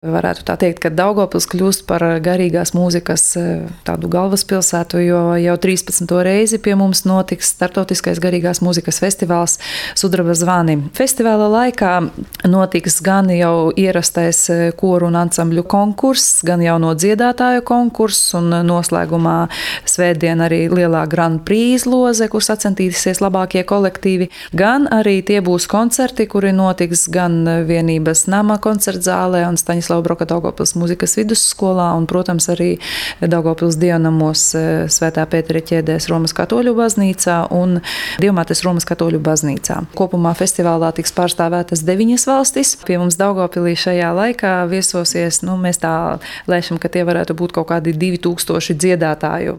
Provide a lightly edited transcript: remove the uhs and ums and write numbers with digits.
Varētu tā teikt, ka Daugavpils kļūst par garīgās mūzikas tādu galvaspilsētu, jo jau 13. reizi pie mums notiks starptautiskais garīgās mūzikas festivāls Sudraba zvani. Festivāla laikā notiks gan jau ierastais koru un ansambļu konkurss, gan jauno dziedātāju konkurss un noslēgumā svētdien arī lielā Grand Prix izloze, kur sacensties labākie kolektīvi, gan arī tie būs koncerti, kuri notiks gan vienības nama koncertzālē un Staņislava Broka Daugavpils mūzikas vidusskolā un, protams, arī Daugavpils dievnamos Svētā Pētera ķēdēs Romas katoļu baznīcā un Dievmātes Romas katoļu baznīcā. Kopumā festivālā tiks pārstāvētas 9 valstis. Pie mums Daugavpilī šajā laikā viesosies, mēs tā lēšam, ka tie varētu būt kaut kādi 2000 dziedātāju.